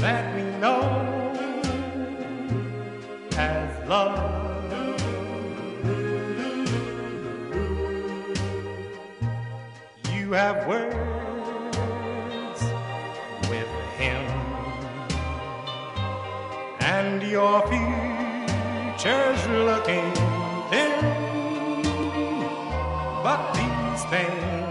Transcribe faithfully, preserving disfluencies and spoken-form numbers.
let me know as love. You have words with him, and your future's looking thin, but these things